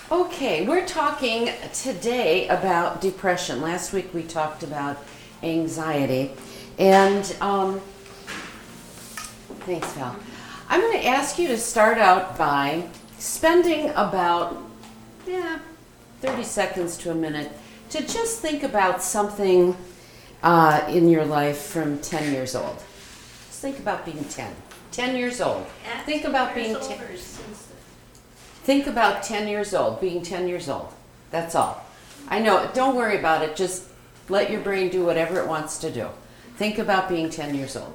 Okay, we're talking today about depression. Last week we talked about anxiety. And thanks, Val. I'm going to ask you to start out by spending about 30 seconds to a minute to just think about something in your life from 10 years old. Just think about being 10. 10 years old. Think about being 10. Think about 10 years old, being 10 years old. That's all. I know, don't worry about it. Just let your brain do whatever it wants to do. Think about being 10 years old.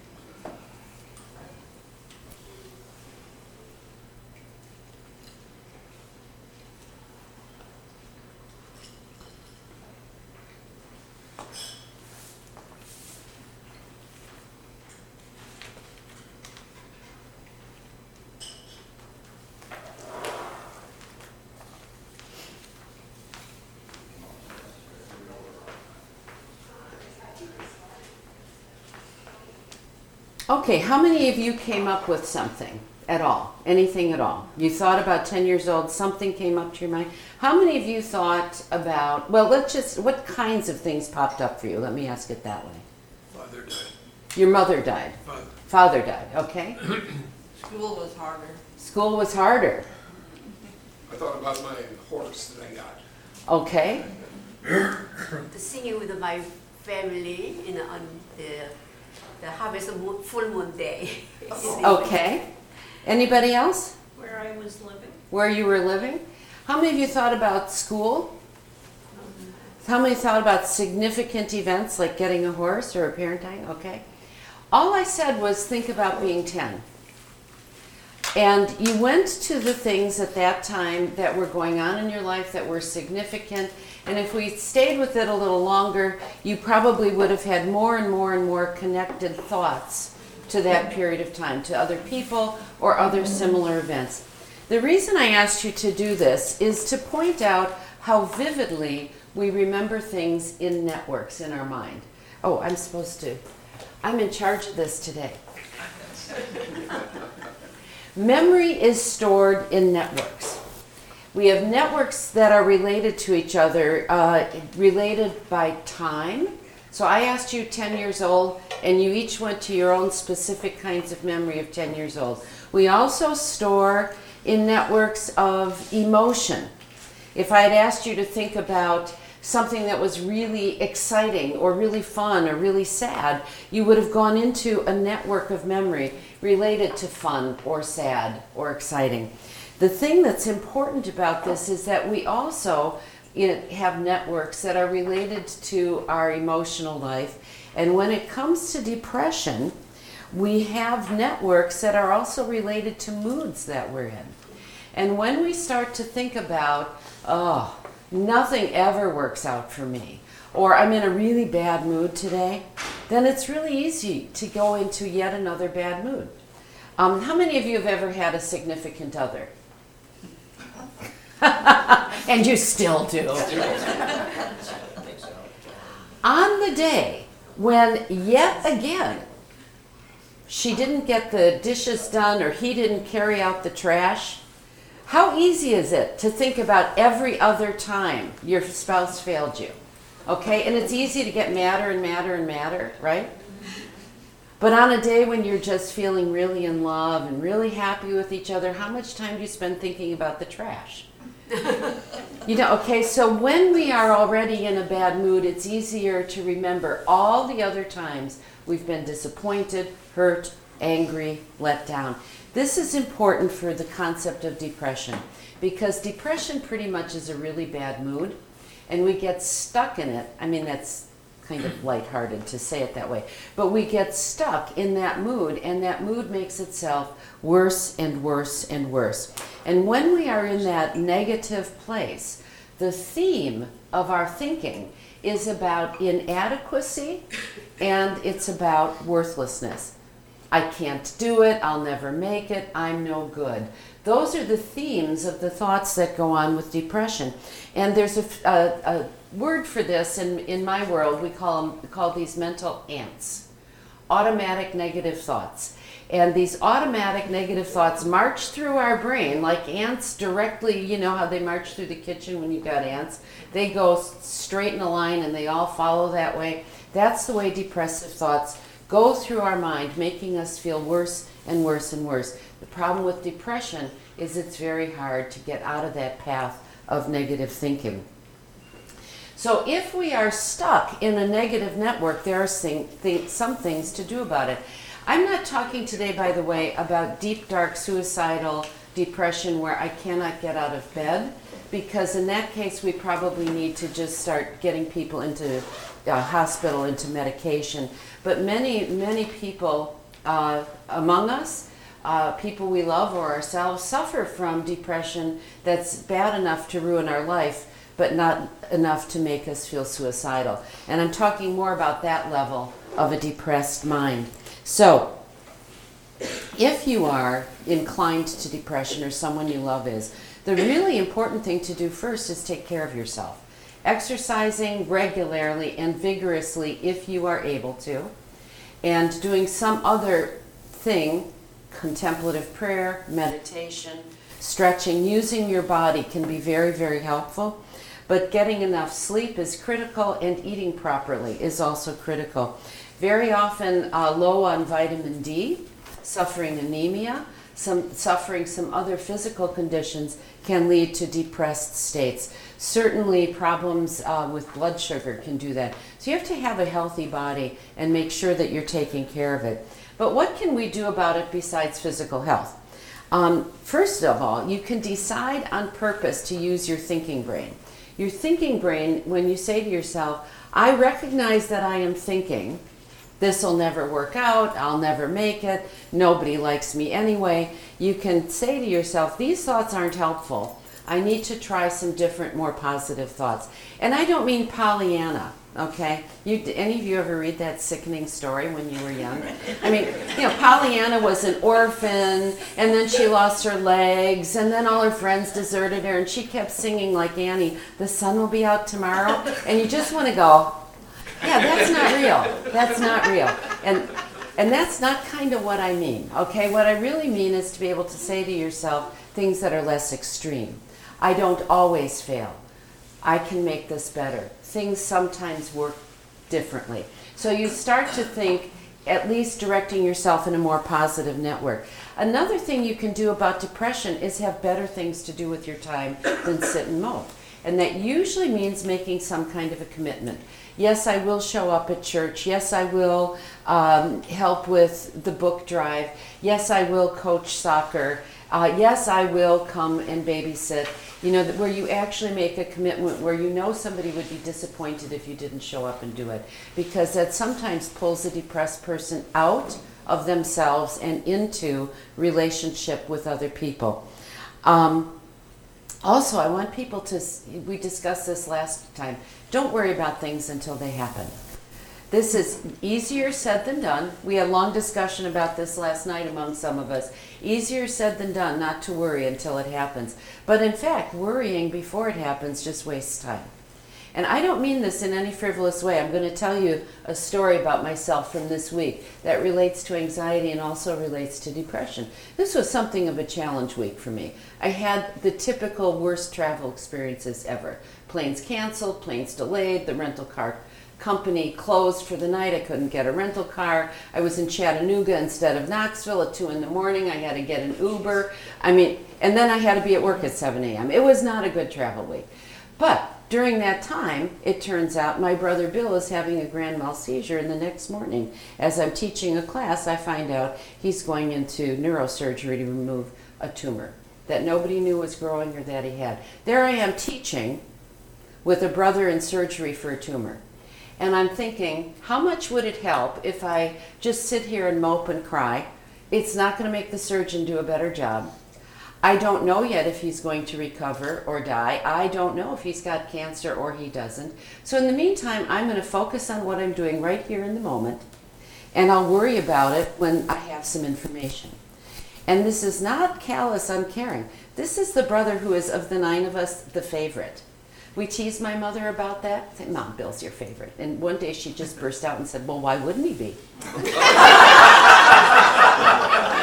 Okay, how many of you came up with something at all? Anything at all? You thought about 10 years old, something came up to your mind? How many of you thought about, what kinds of things popped up for you? Let me ask it that way. Father died. Your mother died? Father died, okay. School was harder. School was harder. I thought about my horse that I got. Okay. The singing with my family on the harvest full moon day. Okay. Anybody else? Where I was living. Where you were living? How many of you thought about school? How many thought about significant events like getting a horse or a parent dying? Okay. All I said was think about being 10. And you went to the things at that time that were going on in your life that were significant. And if we stayed with it a little longer, you probably would have had more and more and more connected thoughts to that period of time, to other people or other similar events. The reason I asked you to do this is to point out how vividly we remember things in networks in our mind. Oh, I'm in charge of this today. Memory is stored in networks. We have networks that are related to each other, related by time. So I asked you 10 years old, and you each went to your own specific kinds of memory of 10 years old. We also store in networks of emotion. If I had asked you to think about something that was really exciting or really fun or really sad, you would have gone into a network of memory related to fun or sad or exciting. The thing that's important about this is that we also have networks that are related to our emotional life. And when it comes to depression, we have networks that are also related to moods that we're in. And when we start to think about, nothing ever works out for me, or I'm in a really bad mood today, then it's really easy to go into yet another bad mood. How many of you have ever had a significant other? And you still do. On the day when yet again she didn't get the dishes done or he didn't carry out the trash, how easy is it to think about every other time your spouse failed you? Okay, and it's easy to get madder and madder and madder, right? But on a day when you're just feeling really in love and really happy with each other, how much time do you spend thinking about the trash? Okay, so when we are already in a bad mood, it's easier to remember all the other times we've been disappointed, hurt, angry, let down. This is important for the concept of depression, because depression pretty much is a really bad mood, and we get stuck in it. I mean, that's kind of lighthearted to say it that way, but we get stuck in that mood, and that mood makes itself worse and worse and worse. And when we are in that negative place, the theme of our thinking is about inadequacy, and it's about worthlessness. I can't do it, I'll never make it, I'm no good. Those are the themes of the thoughts that go on with depression. And there's a word for this in my world. We call these mental ants, automatic negative thoughts. And these automatic negative thoughts march through our brain like ants directly. You know how they march through the kitchen when you've got ants? They go straight in a line and they all follow that way. That's the way depressive thoughts go through our mind, making us feel worse and worse and worse. The problem with depression is it's very hard to get out of that path of negative thinking. So if we are stuck in a negative network, there are some things to do about it. I'm not talking today, by the way, about deep, dark, suicidal depression where I cannot get out of bed, because in that case we probably need to just start getting people into hospital, into medication. But many people among us, people we love or ourselves, suffer from depression that's bad enough to ruin our life, but not enough to make us feel suicidal. And I'm talking more about that level of a depressed mind. So, if you are inclined to depression or someone you love is, the really important thing to do first is take care of yourself. Exercising regularly and vigorously if you are able to, and doing some other thing, contemplative prayer, meditation, stretching, using your body can be very, very helpful. But getting enough sleep is critical, and eating properly is also critical. Very often low on vitamin D, suffering anemia, suffering some other physical conditions can lead to depressed states. Certainly problems with blood sugar can do that. So you have to have a healthy body and make sure that you're taking care of it. But what can we do about it besides physical health? First of all, you can decide on purpose to use your thinking brain. Your thinking brain, when you say to yourself, I recognize that I am thinking, this will never work out, I'll never make it, nobody likes me anyway. You can say to yourself, these thoughts aren't helpful. I need to try some different, more positive thoughts. And I don't mean Pollyanna, okay? Any of you ever read that sickening story when you were young? I mean, Pollyanna was an orphan, and then she lost her legs, and then all her friends deserted her, and she kept singing like Annie, the sun will be out tomorrow. And you just want to go, yeah, that's not real. That's not real. And that's not kind of what I mean, okay? What I really mean is to be able to say to yourself things that are less extreme. I don't always fail. I can make this better. Things sometimes work differently. So you start to think, at least directing yourself in a more positive network. Another thing you can do about depression is have better things to do with your time than sit and mope. And that usually means making some kind of a commitment. Yes, I will show up at church. Yes, I will help with the book drive. Yes, I will coach soccer. Yes, I will come and babysit. Where you actually make a commitment where you know somebody would be disappointed if you didn't show up and do it. Because that sometimes pulls a depressed person out of themselves and into relationship with other people. Also, I want people to, we discussed this last time, don't worry about things until they happen. This is easier said than done. We had a long discussion about this last night among some of us. Easier said than done not to worry until it happens. But in fact, worrying before it happens just wastes time. And I don't mean this in any frivolous way. I'm going to tell you a story about myself from this week that relates to anxiety and also relates to depression. This was something of a challenge week for me. I had the typical worst travel experiences ever. Planes canceled, planes delayed, the rental car company closed for the night. I couldn't get a rental car. I was in Chattanooga instead of Knoxville at 2 a.m. I had to get an Uber. And then I had to be at work at 7 a.m. It was not a good travel week. But during that time, it turns out my brother Bill is having a grand mal seizure, and the next morning, as I'm teaching a class, I find out he's going into neurosurgery to remove a tumor that nobody knew was growing or that he had. There I am teaching with a brother in surgery for a tumor. And I'm thinking, how much would it help if I just sit here and mope and cry? It's not going to make the surgeon do a better job. I don't know yet if he's going to recover or die. I don't know if he's got cancer or he doesn't. So in the meantime, I'm going to focus on what I'm doing right here in the moment, and I'll worry about it when I have some information. And this is not callous, uncaring. This is the brother who is, of the 9 of us, the favorite. We teased my mother about that. I said, Mom, Bill's your favorite. And one day she just burst out and said, well, why wouldn't he be?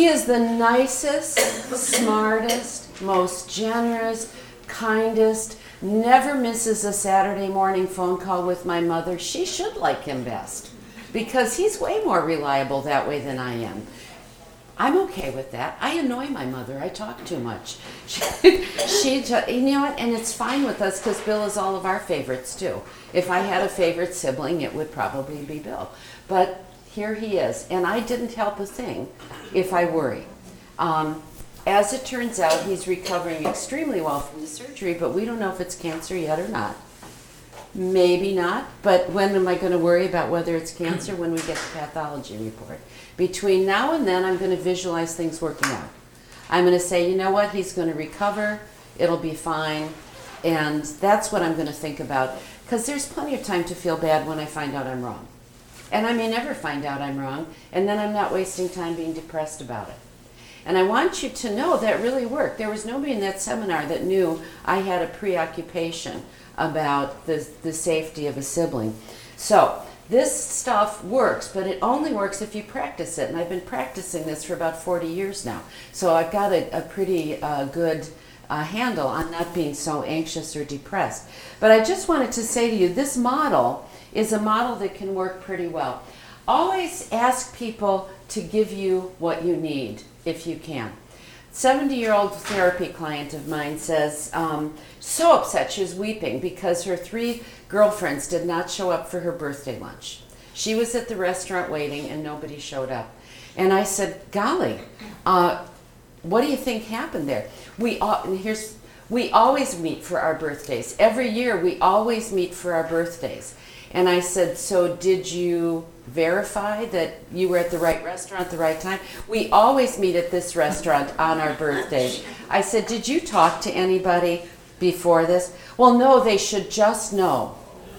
He is the nicest, smartest, most generous, kindest, never misses a Saturday morning phone call with my mother. She should like him best because he's way more reliable that way than I am. I'm okay with that. I annoy my mother. I talk too much. You know what? And it's fine with us because Bill is all of our favorites too. If I had a favorite sibling, it would probably be Bill. But here he is, and I didn't help a thing if I worry. As it turns out, he's recovering extremely well from the surgery, but we don't know if it's cancer yet or not. Maybe not, but when am I going to worry about whether it's cancer? When we get the pathology report. Between now and then, I'm going to visualize things working out. I'm going to say, you know what, he's going to recover, it'll be fine, and that's what I'm going to think about, because there's plenty of time to feel bad when I find out I'm wrong. And I may never find out I'm wrong, and then I'm not wasting time being depressed about it. And I want you to know that really worked. There was nobody in that seminar that knew I had a preoccupation about the safety of a sibling. So this stuff works, but it only works if you practice it. And I've been practicing this for about 40 years now. So I've got a pretty good handle on not being so anxious or depressed. But I just wanted to say to you, this model is a model that can work pretty well. Always ask people to give you what you need if you can. 70-year-old therapy client of mine says, so upset, she was weeping because her 3 girlfriends did not show up for her birthday lunch. She was at the restaurant waiting and nobody showed up. And I said, golly, what do you think happened there? We always meet for our birthdays. Every year we always meet for our birthdays. And I said, so did you verify that you were at the right restaurant at the right time? We always meet at this restaurant on our birthdays. I said, did you talk to anybody before this? Well, no, they should just know.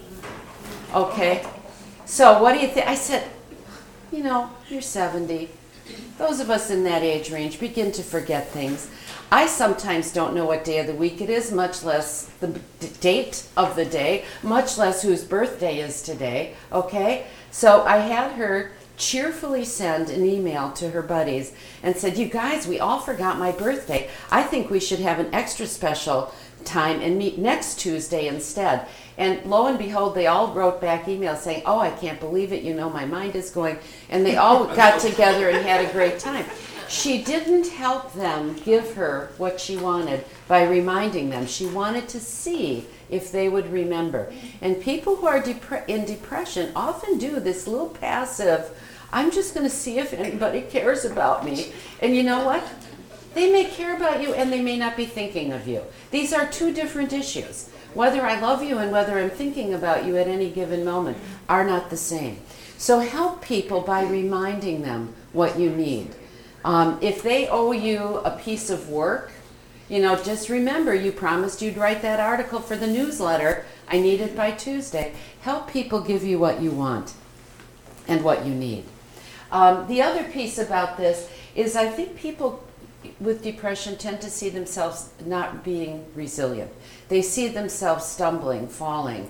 Okay? So what do you think? I said, you know, you're 70. Those of us in that age range begin to forget things. I sometimes don't know what day of the week it is, much less the date of the day, much less whose birthday is today, okay? So I had her cheerfully send an email to her buddies and said, you guys, we all forgot my birthday. I think we should have an extra special time and meet next Tuesday instead. And lo and behold, they all wrote back emails saying, oh, I can't believe it, you know, my mind is going. And they all got together and had a great time. She didn't help them give her what she wanted by reminding them. She wanted to see if they would remember. And people who are in depression often do this little passive, I'm just going to see if anybody cares about me. And you know what? They may care about you and they may not be thinking of you. These are 2 different issues. Whether I love you and whether I'm thinking about you at any given moment are not the same. So help people by reminding them what you need. If they owe you a piece of work, you know, just remember you promised you'd write that article for the newsletter. I need it by Tuesday. Help people give you what you want and what you need. The other piece about this is I think people with depression tend to see themselves not being resilient. They see themselves stumbling, falling,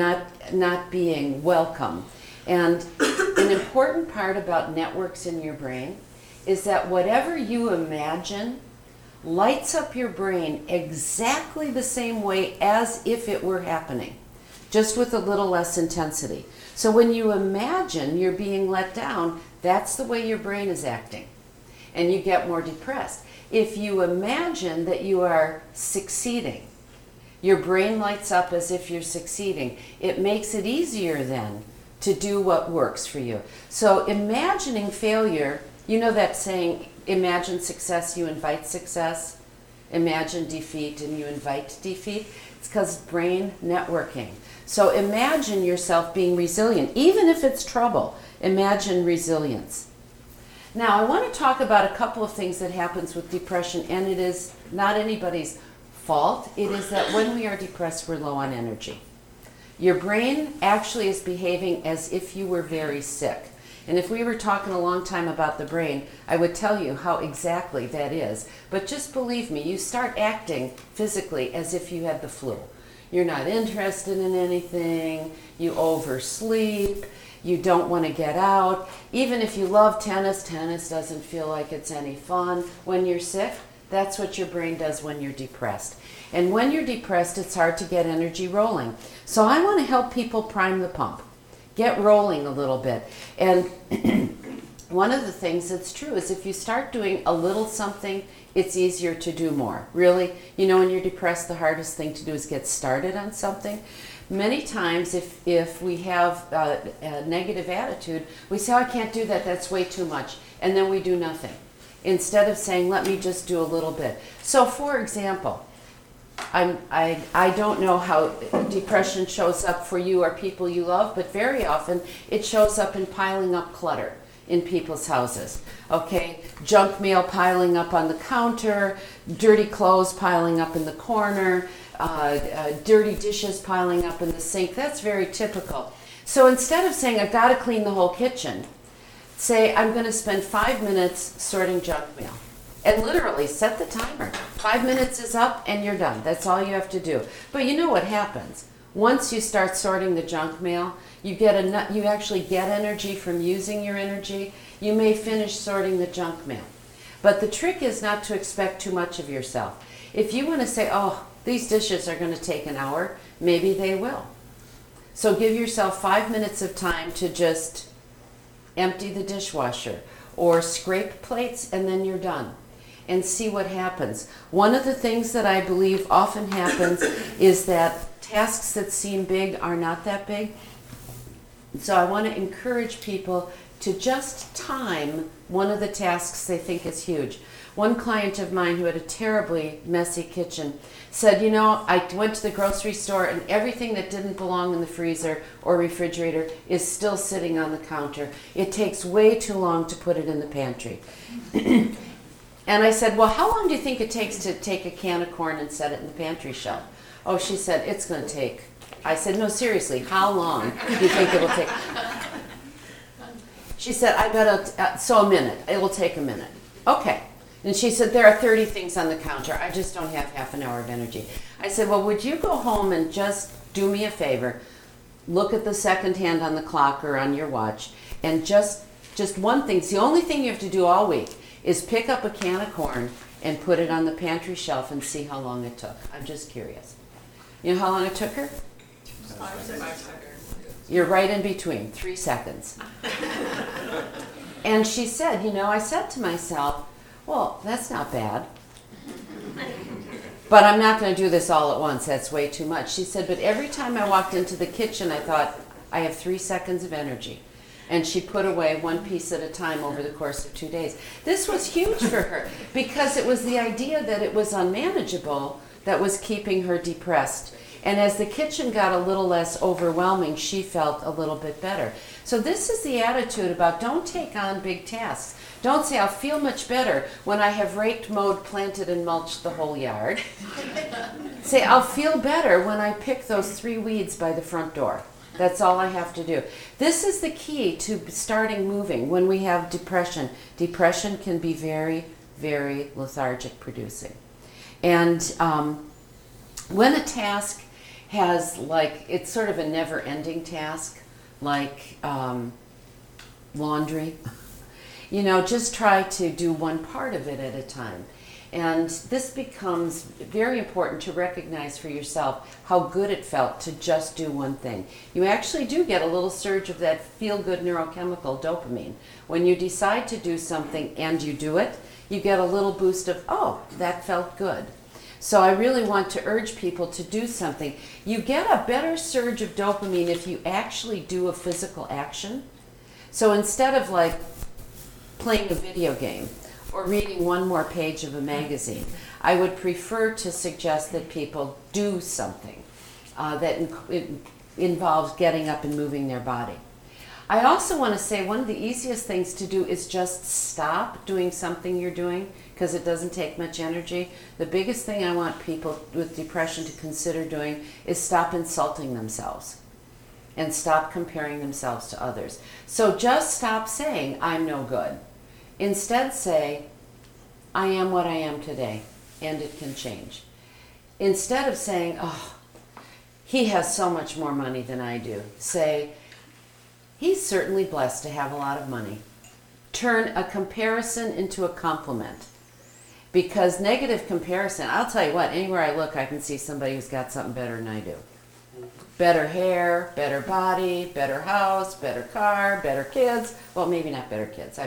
not being welcome. And an important part about networks in your brain is that whatever you imagine lights up your brain exactly the same way as if it were happening, just with a little less intensity. So when you imagine you're being let down, that's the way your brain is acting, and you get more depressed. If you imagine that you are succeeding, your brain lights up as if you're succeeding. It makes it easier then to do what works for you. So imagining failure, you know that saying, imagine success, you invite success. Imagine defeat and you invite defeat. It's because brain networking. So imagine yourself being resilient. Even if it's trouble, imagine resilience. Now I want to talk about a couple of things that happens with depression, and it is not anybody's fault. It is that when we are depressed, we're low on energy. Your brain actually is behaving as if you were very sick. And if we were talking a long time about the brain, I would tell you how exactly that is. But just believe me, you start acting physically as if you had the flu. you're not interested in anything, you oversleep, you don't want to get out. Even if you love tennis, tennis doesn't feel like it's any fun. When you're sick, that's what your brain does when you're depressed. And when you're depressed, it's hard to get energy rolling. So I want to help people prime the pump, get rolling a little bit. And one of the things that's true is if you start doing a little something, it's easier to do more. Really, you know, when you're depressed, the hardest thing to do is get started on something. Many times if we have a negative attitude, we say, oh, I can't do that, that's way too much. And then we do nothing. Instead of saying, let me just do a little bit. So for example, I don't know how depression shows up for you or people you love, but very often it shows up in piling up clutter in people's houses. Okay, junk mail piling up on the counter, dirty clothes piling up in the corner, dirty dishes piling up in the sink. That's very typical. So instead of saying, I've got to clean the whole kitchen, say, I'm going to spend 5 minutes sorting junk mail. And literally set the timer. 5 minutes is up and you're done. That's all you have to do. But you know what happens? Once you start sorting the junk mail, you actually get energy from using your energy. You may finish sorting the junk mail. But the trick is not to expect too much of yourself. If you want to say, oh, these dishes are going to take an hour, maybe they will. So give yourself 5 minutes of time to just empty the dishwasher or scrape plates, and then you're done. And see what happens. One of the things that I believe often happens is that tasks that seem big are not that big. So I want to encourage people to just time one of the tasks they think is huge. One client of mine who had a terribly messy kitchen said, you know, I went to the grocery store and everything that didn't belong in the freezer or refrigerator is still sitting on the counter. It takes way too long to put it in the pantry. And I said, well, how long do you think it takes to take a can of corn and set it in the pantry shelf? Oh, she said, it's going to take. I said, no, seriously, how long do you think it will take? She said, I bet so a minute. It will take a minute. Okay. And she said, there are 30 things on the counter. I just don't have half an hour of energy. I said, well, would you go home and just do me a favor? Look at the second hand on the clock or on your watch. And just one thing. It's the only thing you have to do all week is pick up a can of corn and put it on the pantry shelf and see how long it took. I'm just curious. You know how long it took her? 5 seconds. You're right in between, 3 seconds. And she said, you know, I said to myself, well, that's not bad. But I'm not going to do this all at once. That's way too much. She said, but every time I walked into the kitchen, I thought, I have 3 seconds of energy. And she put away one piece at a time over the course of 2 days. This was huge for her because it was the idea that it was unmanageable that was keeping her depressed. And as the kitchen got a little less overwhelming, she felt a little bit better. So this is the attitude about don't take on big tasks. Don't say, I'll feel much better when I have raked, mowed, planted, and mulched the whole yard. Say, I'll feel better when I pick those 3 weeds by the front door. That's all I have to do. This is the key to starting moving when we have depression. Depression can be very, very lethargic producing. And when a task has, like, it's sort of a never-ending task, like laundry, you know, just try to do one part of it at a time. And this becomes very important to recognize for yourself how good it felt to just do one thing. You actually do get a little surge of that feel-good neurochemical dopamine. When you decide to do something and you do it, you get a little boost of, oh, that felt good. So I really want to urge people to do something. You get a better surge of dopamine if you actually do a physical action. So instead of like playing a video game, or reading one more page of a magazine, I would prefer to suggest that people do something that involves getting up and moving their body. I also want to say one of the easiest things to do is just stop doing something you're doing because it doesn't take much energy. The biggest thing I want people with depression to consider doing is stop insulting themselves and stop comparing themselves to others. So just stop saying, I'm no good. Instead say, I am what I am today, and it can change. Instead of saying, oh, he has so much more money than I do. Say, he's certainly blessed to have a lot of money. Turn a comparison into a compliment. Because negative comparison, I'll tell you what, anywhere I look, I can see somebody who's got something better than I do. Better hair, better body, better house, better car, better kids. Well, maybe not better kids. I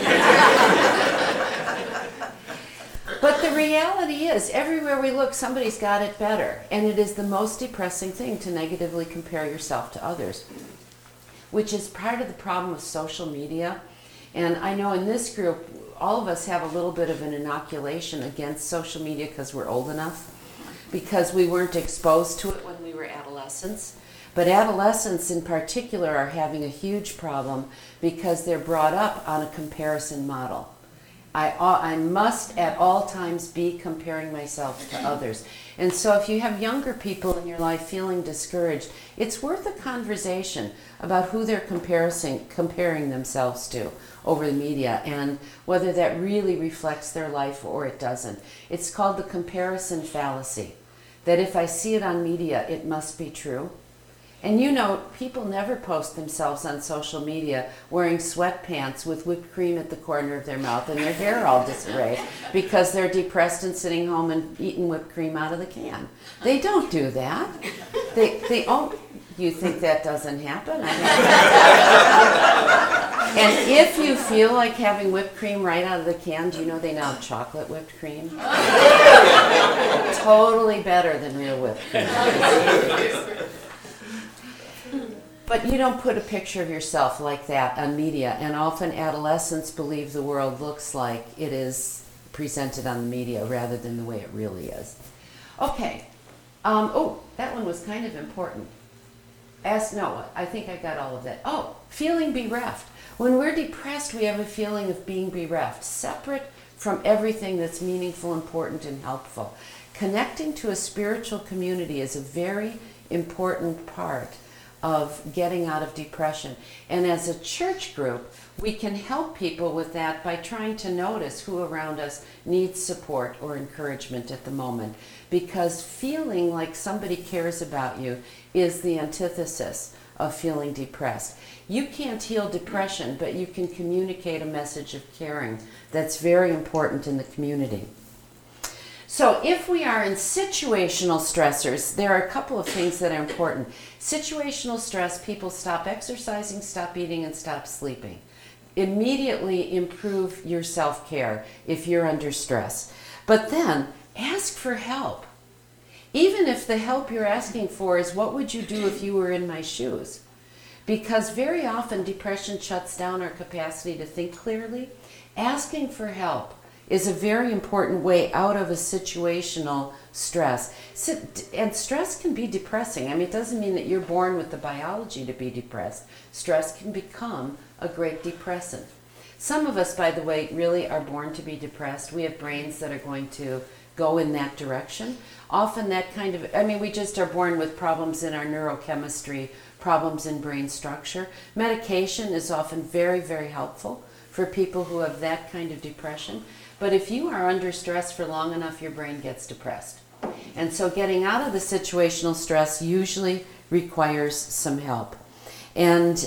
But the reality is, everywhere we look, somebody's got it better. And it is the most depressing thing to negatively compare yourself to others, which is part of the problem with social media. And I know in this group, all of us have a little bit of an inoculation against social media because we're old enough, because we weren't exposed to it when we were adolescents. But adolescents in particular are having a huge problem because they're brought up on a comparison model. I must at all times be comparing myself to others. And so if you have younger people in your life feeling discouraged, it's worth a conversation about who they're comparing themselves to over the media and whether that really reflects their life or it doesn't. It's called the comparison fallacy, that if I see it on media, it must be true. And you know, people never post themselves on social media wearing sweatpants with whipped cream at the corner of their mouth and their hair all disarray because they're depressed and sitting home and eating whipped cream out of the can. They don't do that. You think that doesn't happen? And if you feel like having whipped cream right out of the can, do you know they now have chocolate whipped cream? Totally better than real whipped cream. But you don't put a picture of yourself like that on media, and often adolescents believe the world looks like it is presented on the media rather than the way it really is. Okay. That one was kind of important. I think I got all of that. Oh, feeling bereft. When we're depressed, we have a feeling of being bereft, separate from everything that's meaningful, important, and helpful. Connecting to a spiritual community is a very important part of getting out of depression. And as a church group, we can help people with that by trying to notice who around us needs support or encouragement at the moment. Because feeling like somebody cares about you is the antithesis of feeling depressed. You can't heal depression, but you can communicate a message of caring that's very important in the community. So if we are in situational stressors, there are a couple of things that are important. Situational stress, people stop exercising, stop eating, and stop sleeping. Immediately improve your self-care if you're under stress. But then ask for help. Even if the help you're asking for is, what would you do if you were in my shoes? Because very often depression shuts down our capacity to think clearly. Asking for help is a very important way out of a situational stress. And stress can be depressing. I mean, it doesn't mean that you're born with the biology to be depressed. Stress can become a great depressant. Some of us, by the way, really are born to be depressed. We have brains that are going to go in that direction. Often that kind of, we just are born with problems in our neurochemistry, problems in brain structure. Medication is often very, very helpful for people who have that kind of depression. But if you are under stress for long enough, your brain gets depressed. And so getting out of the situational stress usually requires some help. And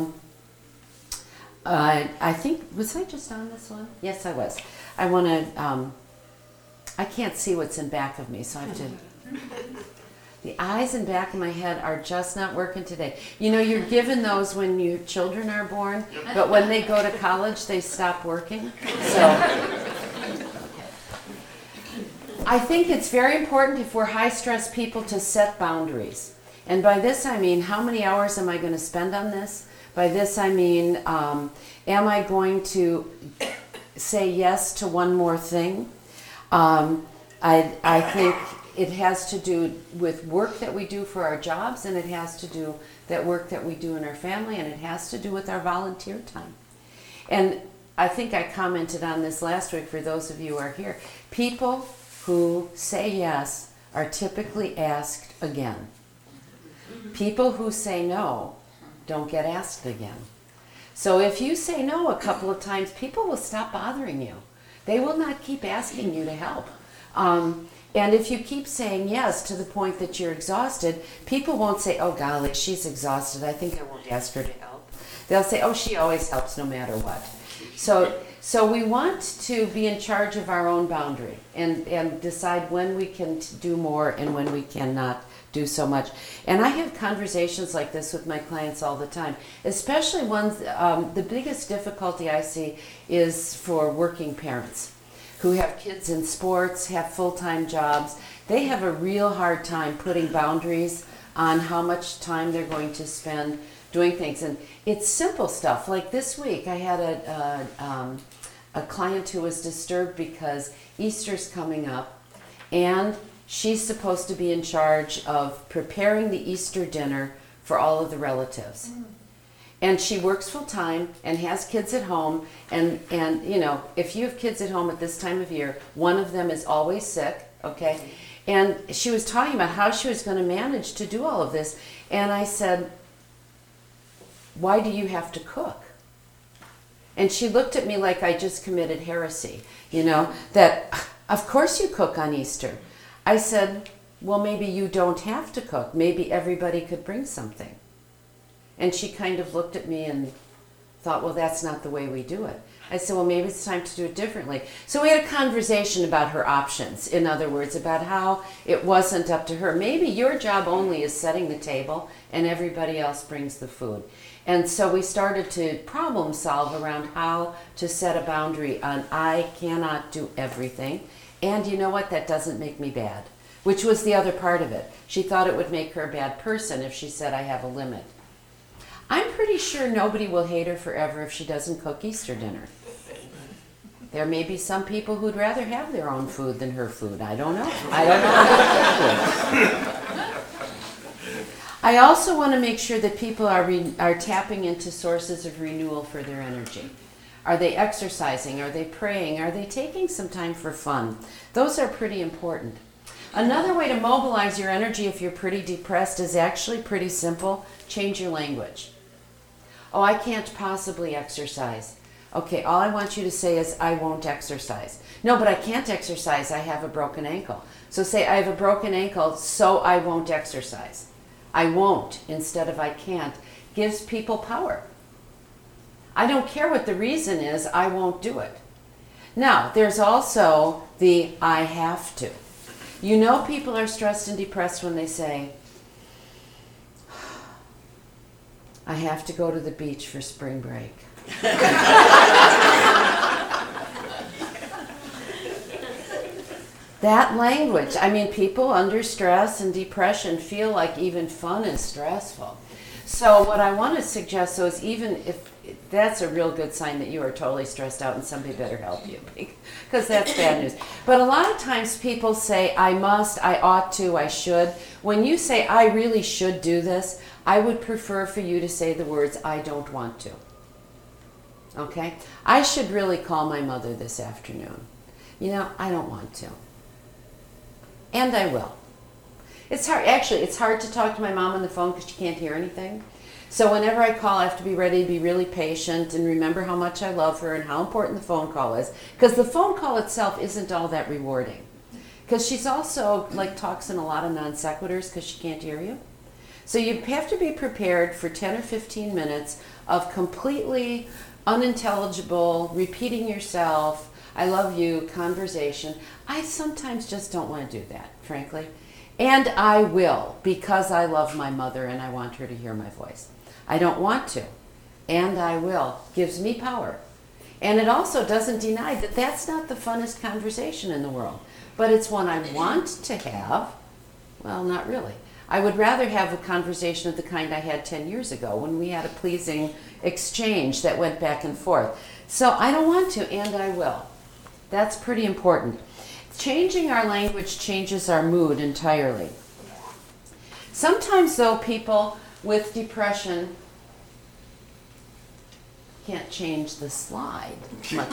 I think, was I just on this one? Yes, I was. I want to, I can't see what's in back of me, so I have to, the eyes in back of my head are just not working today. You know, you're given those when your children are born, but when they go to college, they stop working. So I think it's very important if we're high-stress people to set boundaries. And by this I mean, how many hours am I going to spend on this? By this I mean, am I going to say yes to one more thing? I think it has to do with work that we do for our jobs, and it has to do that work that we do in our family, and it has to do with our volunteer time. And I think I commented on this last week for those of you who are here. People who say yes are typically asked again. People who say no don't get asked again. So if you say no a couple of times, people will stop bothering you. They will not keep asking you to help. And if you keep saying yes to the point that you're exhausted, people won't say, oh golly, she's exhausted, I think I won't ask her to help. They'll say, oh, she always helps no matter what. So we want to be in charge of our own boundary and decide when we can do more and when we cannot do so much. And I have conversations like this with my clients all the time, especially ones, the biggest difficulty I see is for working parents who have kids in sports, have full-time jobs. They have a real hard time putting boundaries on how much time they're going to spend doing things. And it's simple stuff. Like this week, I had a client who was disturbed because Easter's coming up, and she's supposed to be in charge of preparing the Easter dinner for all of the relatives. And she works full time and has kids at home. And you know, if you have kids at home at this time of year, one of them is always sick, okay? And she was talking about how she was going to manage to do all of this. And I said, why do you have to cook? And she looked at me like I just committed heresy, you know, that of course you cook on Easter. I said, well, maybe you don't have to cook. Maybe everybody could bring something. And she kind of looked at me and thought, well, that's not the way we do it. I said, well, maybe it's time to do it differently. So we had a conversation about her options. In other words, about how it wasn't up to her. Maybe your job only is setting the table and everybody else brings the food. And so we started to problem solve around how to set a boundary on I cannot do everything. And you know what? That doesn't make me bad, which was the other part of it. She thought it would make her a bad person if she said I have a limit. I'm pretty sure nobody will hate her forever if she doesn't cook Easter dinner. There may be some people who'd rather have their own food than her food. I don't know. I don't know. I also want to make sure that people are tapping into sources of renewal for their energy. Are they exercising? Are they praying? Are they taking some time for fun? Those are pretty important. Another way to mobilize your energy if you're pretty depressed is actually pretty simple. Change your language. Oh, I can't possibly exercise. Okay, all I want you to say is, I won't exercise. No, but I can't exercise. I have a broken ankle. So say, I have a broken ankle, so I won't exercise. I won't instead of I can't gives people power. I don't care what the reason is, I won't do it. Now, there's also the I have to. You know people are stressed and depressed when they say, I have to go to the beach for spring break. That language, I mean, people under stress and depression feel like even fun is stressful. So what I want to suggest, so is even if that's a real good sign that you are totally stressed out and somebody better help you, because that's bad news. But a lot of times people say, I must, I ought to, I should. When you say, I really should do this, I would prefer for you to say the words, I don't want to. Okay? I should really call my mother this afternoon. You know, I don't want to. And I will. It's hard, actually, it's hard to talk to my mom on the phone because she can't hear anything. So whenever I call, I have to be ready to be really patient and remember how much I love her and how important the phone call is. Because the phone call itself isn't all that rewarding. Because she's also, like, talks in a lot of non sequiturs because she can't hear you. So you have to be prepared for 10 or 15 minutes of completely unintelligible, repeating yourself, I love you, conversation. I sometimes just don't want to do that, frankly. And I will, because I love my mother and I want her to hear my voice. I don't want to, and I will. Gives me power. And it also doesn't deny that that's not the funnest conversation in the world. But it's one I want to have. Well, not really. I would rather have a conversation of the kind I had 10 years ago when we had a pleasing exchange that went back and forth. So I don't want to, and I will. That's pretty important. Changing our language changes our mood entirely. Sometimes, though, people with depression can't change the slide much.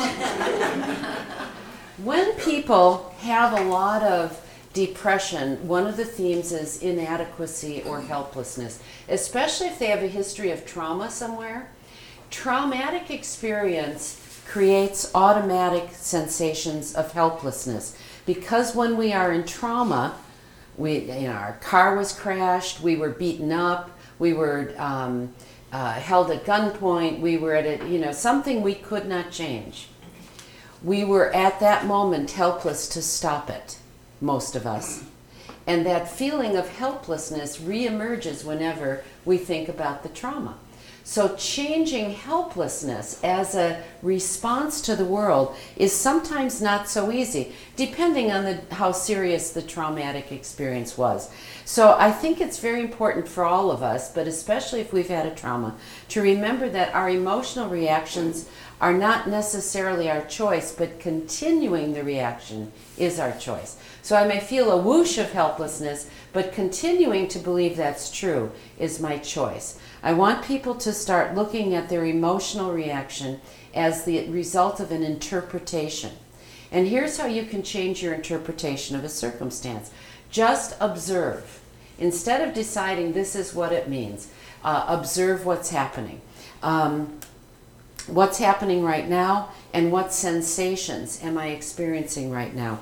When people have a lot of depression, one of the themes is inadequacy or helplessness, especially if they have a history of trauma somewhere. Traumatic experience creates automatic sensations of helplessness. Because when we are in trauma, our car was crashed, we were beaten up, we were held at gunpoint, we were at something we could not change. We were at that moment helpless to stop it, most of us. And that feeling of helplessness reemerges whenever we think about the trauma. So changing helplessness as a response to the world is sometimes not so easy, depending on how serious the traumatic experience was. So I think it's very important for all of us, but especially if we've had a trauma, to remember that our emotional reactions are not necessarily our choice, but continuing the reaction is our choice. So I may feel a whoosh of helplessness, but continuing to believe that's true is my choice. I want people to start looking at their emotional reaction as the result of an interpretation. And here's how you can change your interpretation of a circumstance. Just observe. Instead of deciding this is what it means, observe what's happening. What's happening right now, and what sensations am I experiencing right now?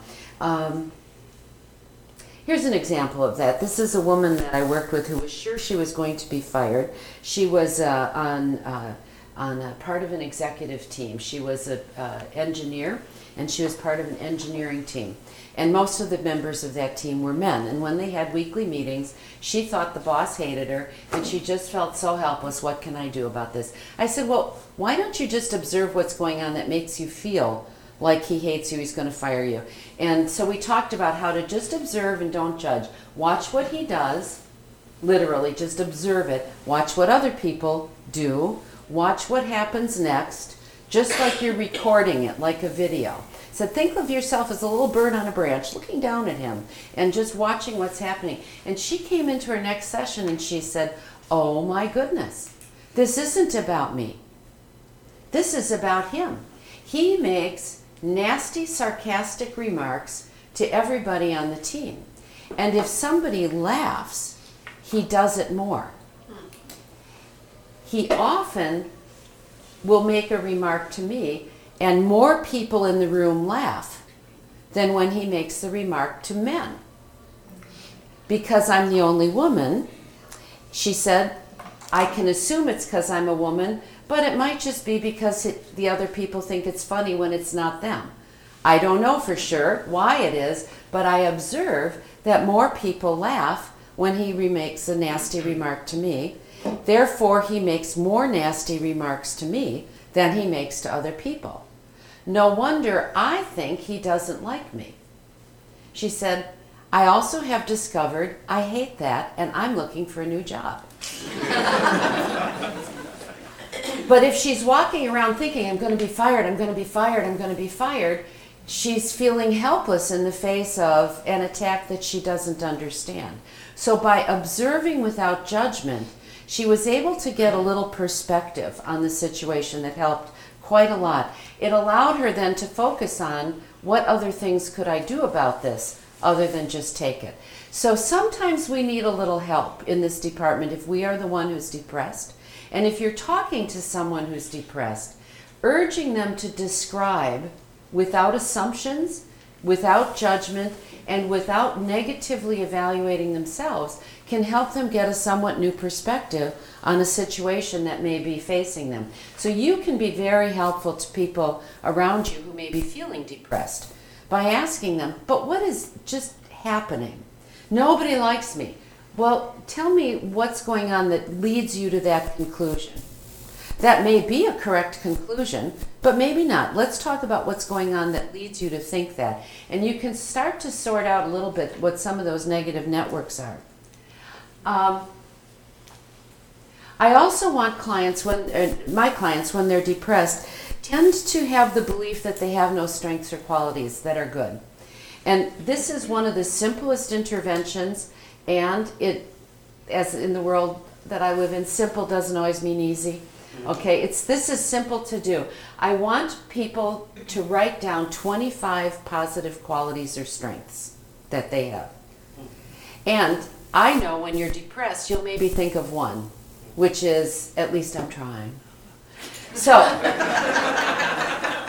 Here's an example of that. This is a woman that I worked with who was sure she was going to be fired. She was on a part of an executive team. She was an engineer, and she was part of an engineering team. And most of the members of that team were men. And when they had weekly meetings, she thought the boss hated her, and she just felt so helpless. What can I do about this? I said, well, why don't you just observe what's going on that makes you feel like he hates you, he's going to fire you. And so we talked about how to just observe and don't judge. Watch what he does, literally, just observe it. Watch what other people do. Watch what happens next, just like you're recording it, like a video. So think of yourself as a little bird on a branch looking down at him and just watching what's happening. And she came into her next session and she said, oh my goodness, this isn't about me. This is about him. He makes nasty, sarcastic remarks to everybody on the team. And if somebody laughs, he does it more. He often will make a remark to me, and more people in the room laugh than when he makes the remark to men. Because I'm the only woman, she said, I can assume it's because I'm a woman, but it might just be because the other people think it's funny when it's not them. I don't know for sure why it is, but I observe that more people laugh when he makes a nasty remark to me. Therefore, he makes more nasty remarks to me than he makes to other people. No wonder I think he doesn't like me. She said, I also have discovered I hate that, and I'm looking for a new job. But if she's walking around thinking, I'm going to be fired, I'm going to be fired, I'm going to be fired, she's feeling helpless in the face of an attack that she doesn't understand. So by observing without judgment, she was able to get a little perspective on the situation that helped quite a lot. It allowed her then to focus on what other things could I do about this other than just take it. So sometimes we need a little help in this department if we are the one who's depressed. And if you're talking to someone who's depressed, urging them to describe without assumptions, without judgment, and without negatively evaluating themselves can help them get a somewhat new perspective on a situation that may be facing them. So you can be very helpful to people around you who may be feeling depressed by asking them, but what is just happening? Nobody likes me. Well, tell me what's going on that leads you to that conclusion. That may be a correct conclusion, but maybe not. Let's talk about what's going on that leads you to think that. And you can start to sort out a little bit what some of those negative networks are. I also want clients, my clients, when they're depressed, tend to have the belief that they have no strengths or qualities that are good. And this is one of the simplest interventions, and it, as in the world that I live in, simple doesn't always mean easy. Okay, this is simple to do. I want people to write down 25 positive qualities or strengths that they have. And I know when you're depressed, you'll maybe think of one, which is, at least I'm trying. So,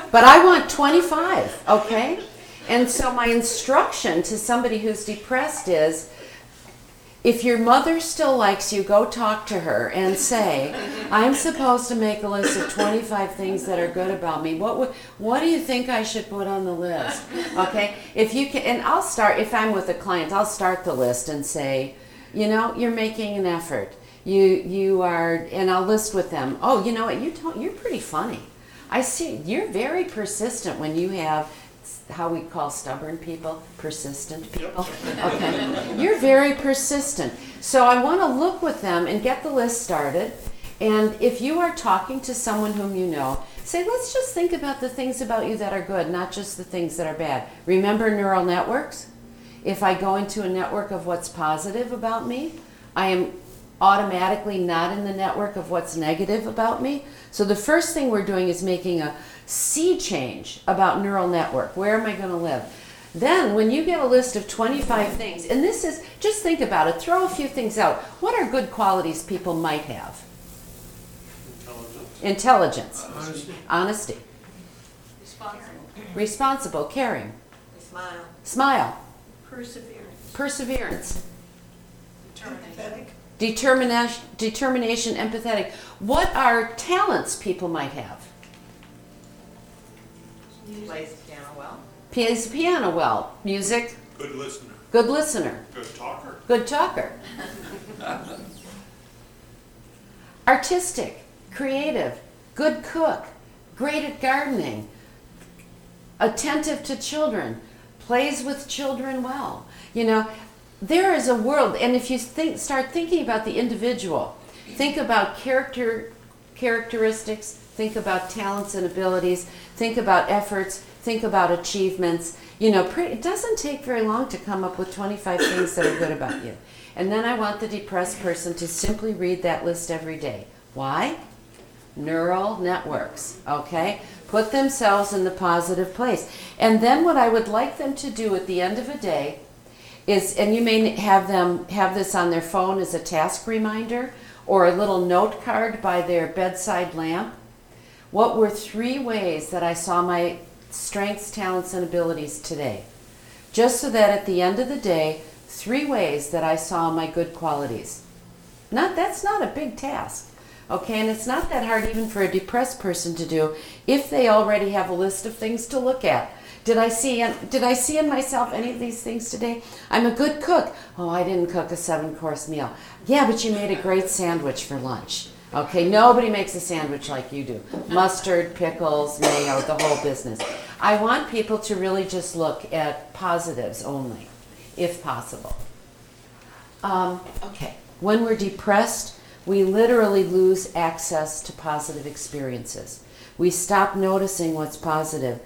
But I want 25, okay? And so my instruction to somebody who's depressed is, if your mother still likes you, go talk to her and say, I'm supposed to make a list of 25 things that are good about me. What do you think I should put on the list? Okay? If you can, and I'll start, if I'm with a client, I'll start the list and say, you know, you're making an effort. You are, and I'll list with them, oh, you know what, you're pretty funny. I see, you're very persistent when you have how we call stubborn people, persistent people. Okay, you're very persistent. So I want to look with them and get the list started. And if you are talking to someone whom you know, say, let's just think about the things about you that are good, not just the things that are bad. Remember neural networks? If I go into a network of what's positive about me, I am automatically not in the network of what's negative about me. So the first thing we're doing is making a sea change about neural network. Where am I going to live? Then when you get a list of 25 things, and this is, just think about it, throw a few things out. What are good qualities people might have? Intelligence. Honesty. Responsible. Caring. Smile. Perseverance. Determination, empathetic. What are talents people might have? Plays piano well. Plays the piano well. Music. Good listener. Good listener. Good talker. Good talker. Artistic. Creative. Good cook. Great at gardening. Attentive to children. Plays with children well. You know, there is a world, and if you start thinking about the individual, think about characteristics, think about talents and abilities, think about efforts, think about achievements. You know, it doesn't take very long to come up with 25 things that are good about you. And then I want the depressed person to simply read that list every day. Why? Neural networks, okay? Put themselves in the positive place. And then what I would like them to do at the end of a day is, and you may have them have this on their phone as a task reminder or a little note card by their bedside lamp. What were 3 ways that I saw my strengths, talents, and abilities today? Just so that at the end of the day, 3 ways that I saw my good qualities. That's not a big task, okay? And it's not that hard even for a depressed person to do if they already have a list of things to look at. Did I see in myself any of these things today? I'm a good cook. Oh, I didn't cook a 7-course meal. Yeah, but you made a great sandwich for lunch. Okay, nobody makes a sandwich like you do. Mustard, pickles, mayo, the whole business. I want people to really just look at positives only, if possible. Okay, when we're depressed, we literally lose access to positive experiences. We stop noticing what's positive.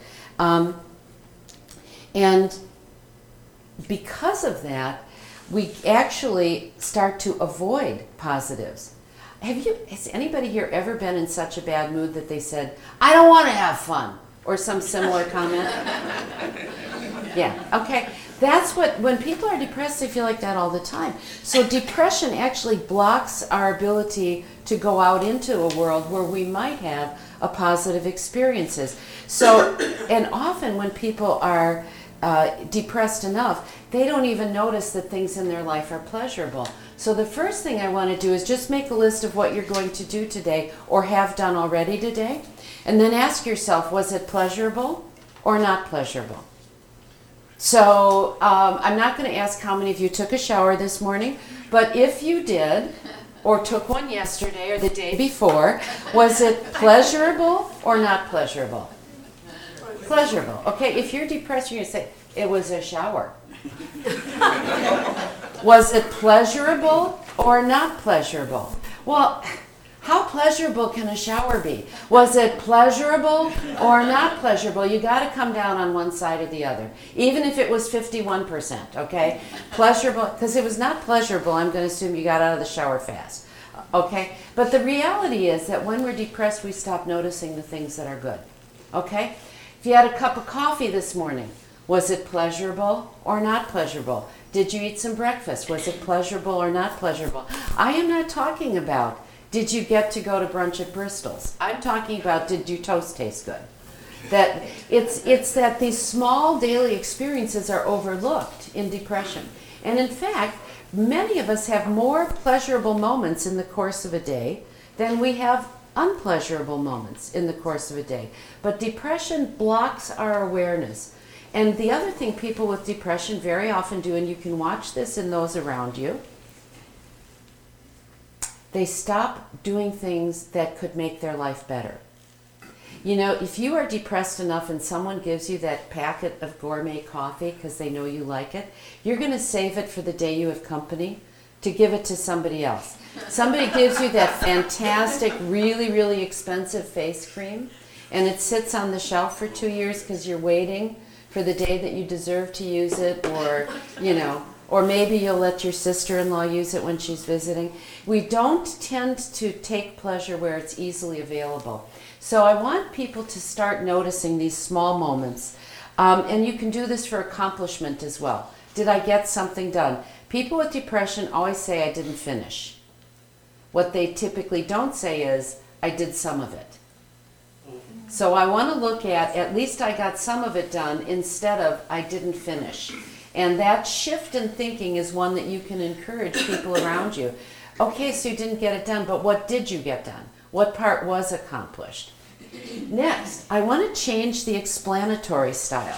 And because of that, we actually start to avoid positives. Has anybody here ever been in such a bad mood that they said, I don't want to have fun, or some similar comment? Yeah, okay. That's when people are depressed, they feel like that all the time. So depression actually blocks our ability to go out into a world where we might have a positive experiences. So, and often when people are depressed enough, they don't even notice that things in their life are pleasurable. So the first thing I want to do is just make a list of what you're going to do today or have done already today, and then ask yourself, was it pleasurable or not pleasurable? So I'm not going to ask how many of you took a shower this morning, but if you did, or took one yesterday or the day before, was it pleasurable or not pleasurable? Pleasurable. Okay, if you're depressed, you're going to say, it was a shower. Was it pleasurable or not pleasurable? Well, how pleasurable can a shower be? Was it pleasurable or not pleasurable? You got to come down on one side or the other, even if it was 51%, okay? Pleasurable, because it was not pleasurable, I'm going to assume you got out of the shower fast, okay? But the reality is that when we're depressed, we stop noticing the things that are good, okay? If you had a cup of coffee this morning, was it pleasurable or not pleasurable? Did you eat some breakfast? Was it pleasurable or not pleasurable? I am not talking about, did you get to go to brunch at Bristol's? I'm talking about, did your toast taste good? That it's that these small daily experiences are overlooked in depression. And in fact, many of us have more pleasurable moments in the course of a day than we have unpleasurable moments in the course of a day. But depression blocks our awareness. And the other thing people with depression very often do, and you can watch this in those around you, they stop doing things that could make their life better. You know, if you are depressed enough and someone gives you that packet of gourmet coffee because they know you like it, you're going to save it for the day you have company to give it to somebody else. Somebody gives you that fantastic, really, really expensive face cream, and it sits on the shelf for 2 years because you're waiting for the day that you deserve to use it, or, you know, or maybe you'll let your sister-in-law use it when she's visiting. We don't tend to take pleasure where it's easily available. So I want people to start noticing these small moments. And you can do this for accomplishment as well. Did I get something done? People with depression always say I didn't finish. What they typically don't say is I did some of it. So I want to look at least I got some of it done instead of I didn't finish. And that shift in thinking is one that you can encourage people around you. Okay, so you didn't get it done, but what did you get done? What part was accomplished? Next, I want to change the explanatory style.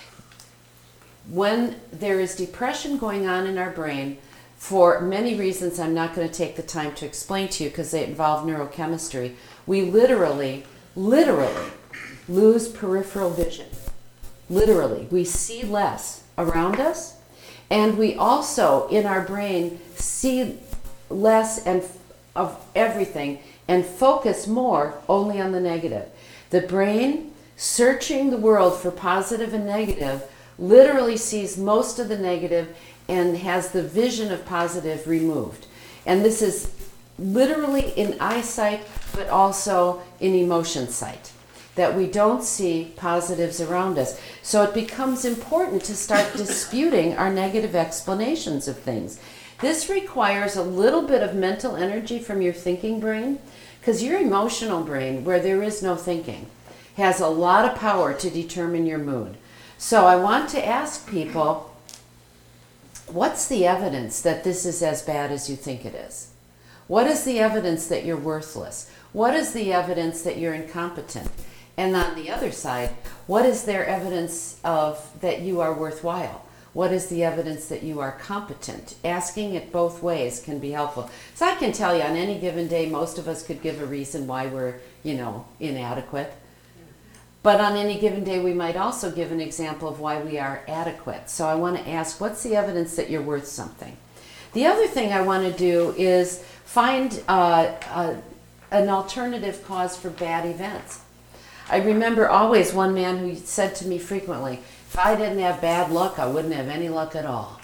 When there is depression going on in our brain, for many reasons I'm not going to take the time to explain to you because they involve neurochemistry, we literally lose peripheral vision. Literally, we see less around us, and we also, in our brain, see less and of everything and focus more only on the negative. The brain, searching the world for positive and negative, literally sees most of the negative and has the vision of positive removed. And this is literally in eyesight, but also in emotion sight, that we don't see positives around us. So it becomes important to start disputing our negative explanations of things. This requires a little bit of mental energy from your thinking brain, because your emotional brain, where there is no thinking, has a lot of power to determine your mood. So I want to ask people, what's the evidence that this is as bad as you think it is? What is the evidence that you're worthless? What is the evidence that you're incompetent? And on the other side, what is there evidence of that you are worthwhile? What is the evidence that you are competent? Asking it both ways can be helpful. So I can tell you on any given day, most of us could give a reason why we're, inadequate. But on any given day, we might also give an example of why we are adequate. So I want to ask, what's the evidence that you're worth something? The other thing I want to do is find an alternative cause for bad events. I remember always one man who said to me frequently, if I didn't have bad luck, I wouldn't have any luck at all.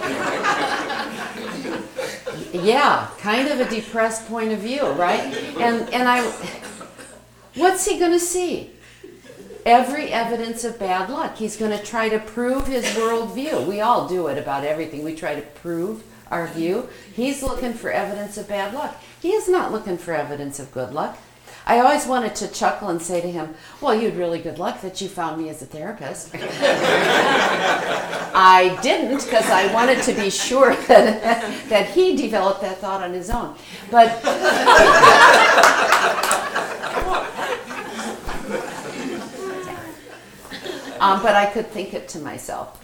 Yeah, kind of a depressed point of view, right? And what's he going to see? Every evidence of bad luck. He's going to try to prove his worldview. We all do it about everything. We try to prove our view. He's looking for evidence of bad luck. He is not looking for evidence of good luck. I always wanted to chuckle and say to him, well, you had really good luck that you found me as a therapist. I didn't, because I wanted to be sure that he developed that thought on his own. But I could think it to myself.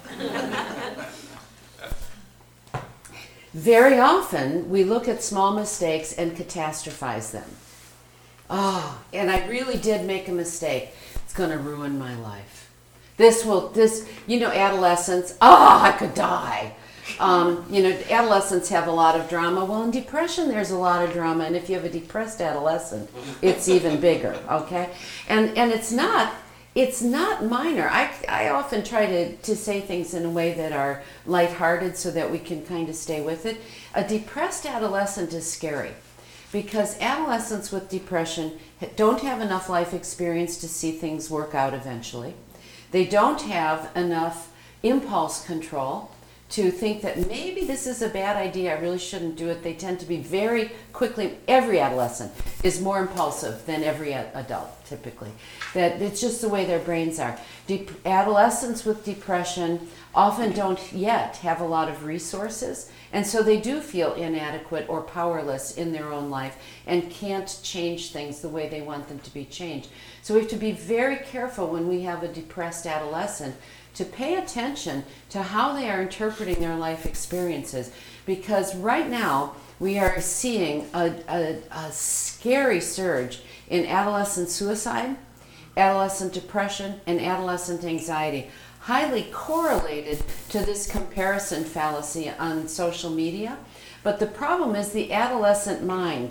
Very often, we look at small mistakes and catastrophize them. Oh, and I really did make a mistake. It's going to ruin my life. Adolescence, I could die. Adolescents have a lot of drama. Well, in depression, there's a lot of drama. And if you have a depressed adolescent, it's even bigger, okay? And it's not minor. I often try to say things in a way that are lighthearted so that we can kind of stay with it. A depressed adolescent is scary, because adolescents with depression don't have enough life experience to see things work out eventually. They don't have enough impulse control to think that maybe this is a bad idea, I really shouldn't do it. They tend to be very quickly, every adolescent is more impulsive than every adult typically. That it's just the way their brains are. Adolescents with depression often don't yet have a lot of resources, and so they do feel inadequate or powerless in their own life and can't change things the way they want them to be changed. So we have to be very careful when we have a depressed adolescent to pay attention to how they are interpreting their life experiences, because right now we are seeing a scary surge in adolescent suicide, adolescent depression, and adolescent anxiety, highly correlated to this comparison fallacy on social media. But the problem is the adolescent mind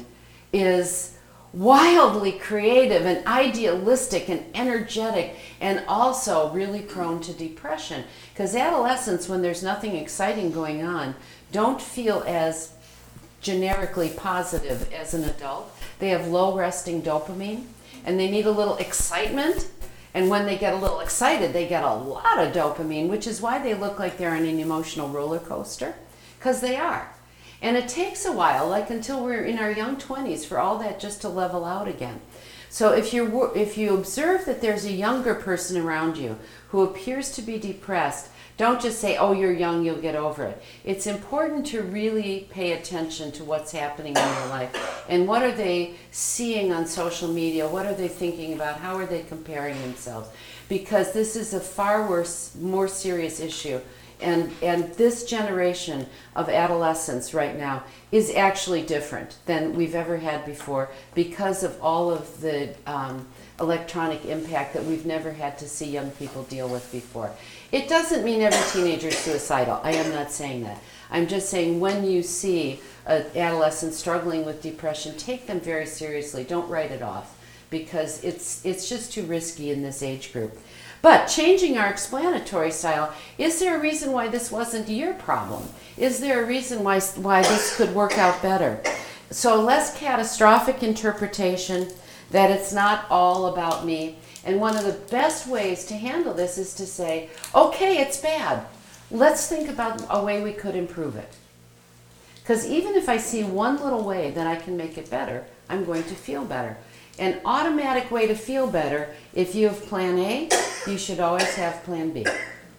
is wildly creative and idealistic and energetic, and also really prone to depression, because adolescents, when there's nothing exciting going on, don't feel as generically positive as an adult. They have low resting dopamine and they need a little excitement, and when they get a little excited they get a lot of dopamine, which is why they look like they're on an emotional roller coaster, because they are. And it takes a while, like until we're in our young 20s, for all that just to level out again. So if you observe that there's a younger person around you who appears to be depressed, don't just say, oh, you're young, you'll get over it. It's important to really pay attention to what's happening in their life. And what are they seeing on social media? What are they thinking about? How are they comparing themselves? Because this is a far worse, more serious issue. And this generation of adolescents right now is actually different than we've ever had before, because of all of the electronic impact that we've never had to see young people deal with before. It doesn't mean every teenager is suicidal. I am not saying that. I'm just saying when you see an adolescent struggling with depression, take them very seriously. Don't write it off, because it's just too risky in this age group. But changing our explanatory style, is there a reason why this wasn't your problem? Is there a reason why this could work out better? So less catastrophic interpretation, that it's not all about me. And one of the best ways to handle this is to say, okay, it's bad. Let's think about a way we could improve it. Because even if I see one little way that I can make it better, I'm going to feel better. An automatic way to feel better, if you have plan A, you should always have plan B.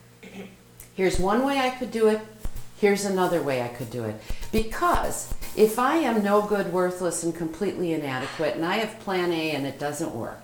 Here's one way I could do it. Here's another way I could do it. Because if I am no good, worthless, and completely inadequate, and I have plan A and it doesn't work,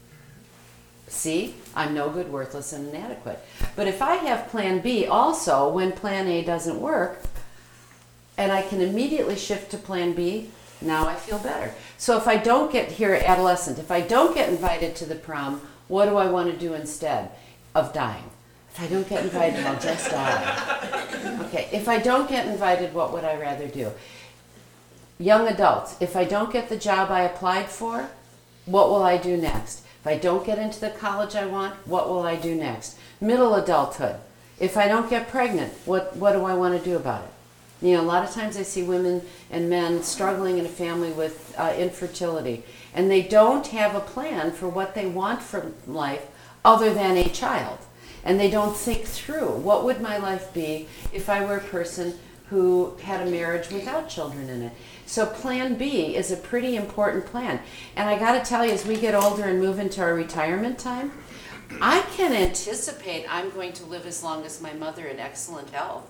see, I'm no good, worthless, and inadequate. But if I have plan B also, when plan A doesn't work, and I can immediately shift to plan B, now I feel better. So if I don't get here, adolescent, if I don't get invited to the prom, what do I want to do instead of dying? If I don't get invited, I'll just die. Okay, if I don't get invited, what would I rather do? Young adults, if I don't get the job I applied for, what will I do next? If I don't get into the college I want, what will I do next? Middle adulthood, if I don't get pregnant, what do I want to do about it? You know, a lot of times I see women and men struggling in a family with infertility, and they don't have a plan for what they want from life other than a child. And they don't think through, what would my life be if I were a person who had a marriage without children in it? So plan B is a pretty important plan. And I got to tell you, as we get older and move into our retirement time, I can anticipate I'm going to live as long as my mother in excellent health.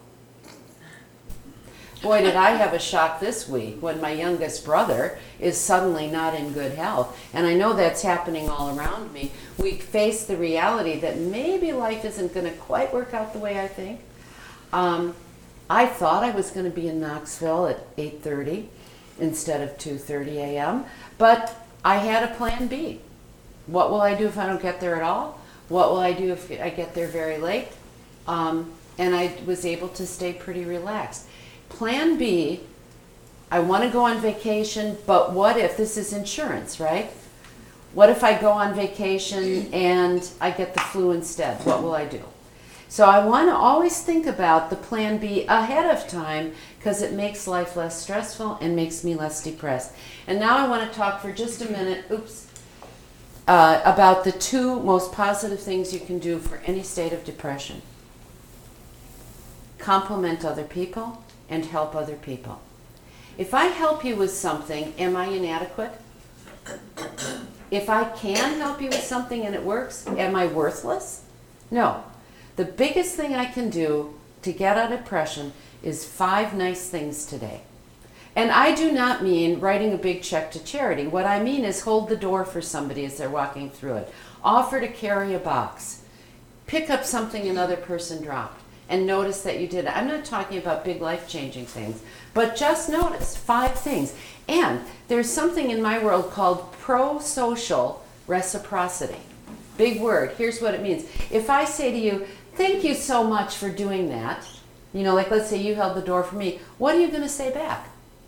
Boy, did I have a shock this week when my youngest brother is suddenly not in good health. And I know that's happening all around me. We face the reality that maybe life isn't going to quite work out the way I think. I thought I was going to be in Knoxville at 8:30 instead of 2:30 a.m., but I had a plan B. What will I do if I don't get there at all? What will I do if I get there very late? And I was able to stay pretty relaxed. Plan B, I want to go on vacation, but what if, this is insurance, right? What if I go on vacation and I get the flu instead? What will I do? So I want to always think about the plan B ahead of time, because it makes life less stressful and makes me less depressed. And now I want to talk for just a minute, about the two most positive things you can do for any state of depression. compliment other people, and help other people. If I help you with something, am I inadequate? If I can help you with something and it works, am I worthless? No. The biggest thing I can do to get out of depression is 5 nice things today. And I do not mean writing a big check to charity. What I mean is hold the door for somebody as they're walking through it. Offer to carry a box. Pick up something another person dropped and notice that you did it. I'm not talking about big life-changing things, but just notice 5 things. And there's something in my world called pro-social reciprocity. Big word. Here's what it means. If I say to you, thank you so much for doing that, like let's say you held the door for me, what are you going to say back?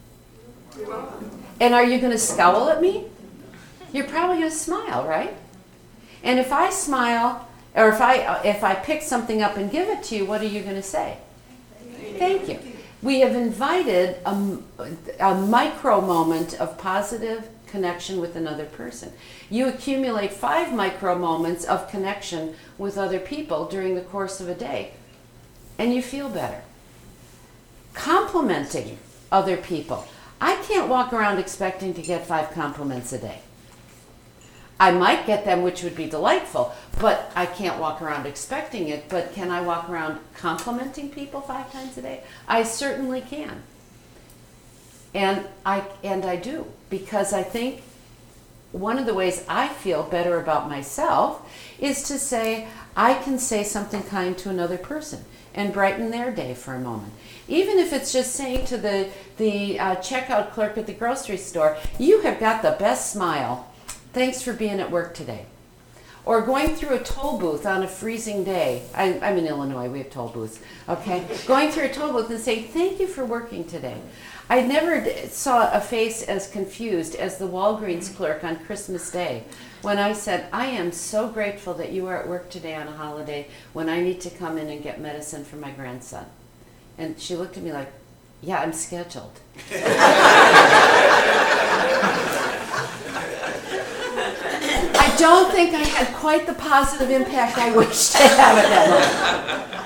And are you going to scowl at me? You're probably going to smile, right? And if I smile, or if I pick something up and give it to you, what are you going to say? Thank you. We have invited a micro moment of positive connection with another person. You accumulate 5 micro moments of connection with other people during the course of a day, and you feel better. Complimenting other people. I can't walk around expecting to get 5 compliments a day. I might get them, which would be delightful, but I can't walk around expecting it. But can I walk around complimenting people 5 times a day? I certainly can. And I do, because I think one of the ways I feel better about myself is to say, I can say something kind to another person and brighten their day for a moment. Even if it's just saying to the checkout clerk at the grocery store, you have got the best smile. Thanks for being at work today. Or going through a toll booth on a freezing day. I'm in Illinois, we have toll booths, okay? Going through a toll booth and saying, thank you for working today. I never saw a face as confused as the Walgreens clerk on Christmas Day when I said, I am so grateful that you are at work today on a holiday when I need to come in and get medicine for my grandson. And she looked at me like, yeah, I'm scheduled. I don't think I had quite the positive impact I wished to have at that moment.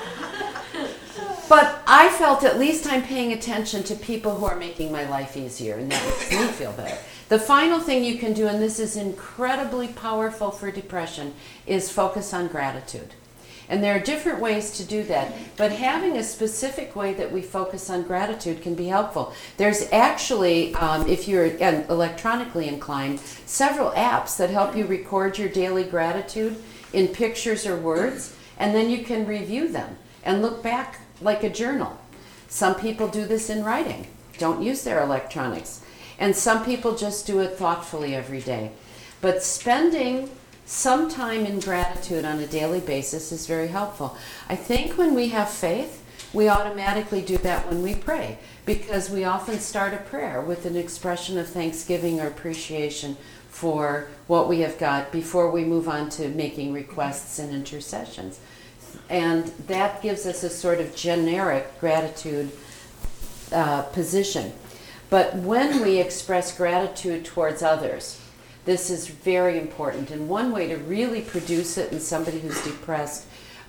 But I felt at least I'm paying attention to people who are making my life easier, and that makes me feel better. The final thing you can do, and this is incredibly powerful for depression, is focus on gratitude. And there are different ways to do that, but having a specific way that we focus on gratitude can be helpful. There's actually, if you're electronically inclined, several apps that help you record your daily gratitude in pictures or words, and then you can review them and look back like a journal. Some people do this in writing, don't use their electronics. And some people just do it thoughtfully every day. But spending some time in gratitude on a daily basis is very helpful. I think when we have faith, we automatically do that when we pray, because we often start a prayer with an expression of thanksgiving or appreciation for what we have got before we move on to making requests and intercessions. And that gives us a sort of generic gratitude position. But when we express gratitude towards others, this is very important. And one way to really produce it in somebody who's depressed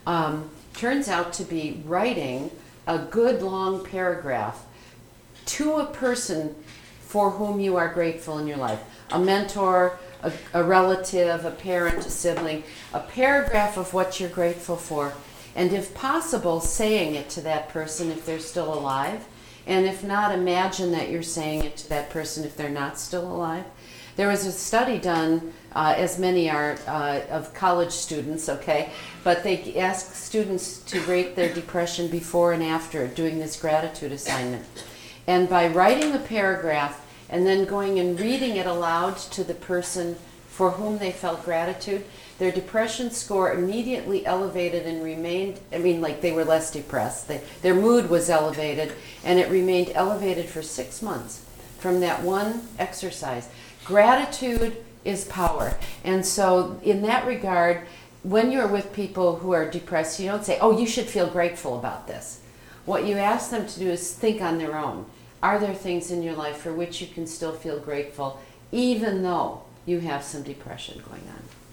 turns out to be writing a good long paragraph to a person for whom you are grateful in your life. A mentor, a relative, a parent, a sibling, a paragraph of what you're grateful for. And if possible, saying it to that person if they're still alive. And if not, imagine that you're saying it to that person if they're not still alive. There was a study done, as many are, of college students, okay? But they asked students to rate their depression before and after doing this gratitude assignment. And by writing a paragraph and then going and reading it aloud to the person for whom they felt gratitude, their depression score immediately elevated and remained, like they were less depressed. Their mood was elevated, and it remained elevated for 6 months from that one exercise. Gratitude is power. And so in that regard, when you're with people who are depressed, you don't say, oh, you should feel grateful about this. What you ask them to do is think on their own. Are there things in your life for which you can still feel grateful, even though you have some depression going on?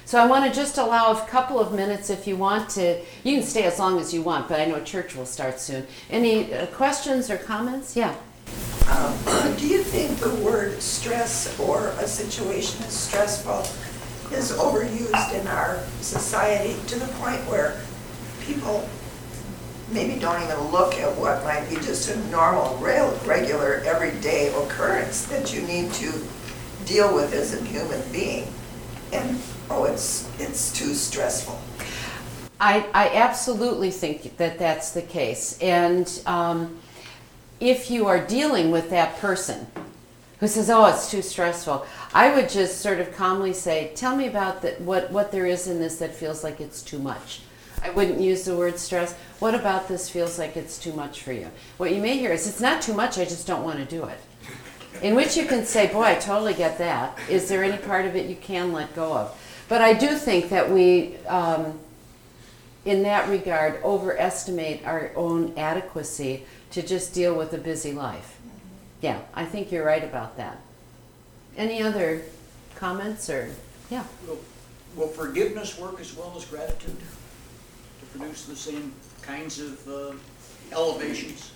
So I want to just allow a couple of minutes if you want to. You can stay as long as you want, but I know church will start soon. Any questions or comments? Yeah. Do you think the word stress or a situation is stressful is overused in our society to the point where people maybe don't even look at what might be just a normal, regular, everyday occurrence that you need to deal with as a human being? And, oh, it's too stressful. I absolutely think that that's the case. And if you are dealing with that person who says, oh, it's too stressful, I would just sort of calmly say, tell me about what there is in this that feels like it's too much. I wouldn't use the word stress. What about this feels like it's too much for you? What you may hear is, it's not too much, I just don't want to do it. In which you can say, boy, I totally get that. Is there any part of it you can let go of? But I do think that we, in that regard, overestimate our own adequacy to just deal with a busy life. Yeah, I think you're right about that. Any other comments or, yeah? Will forgiveness work as well as gratitude to produce the same kinds of elevations?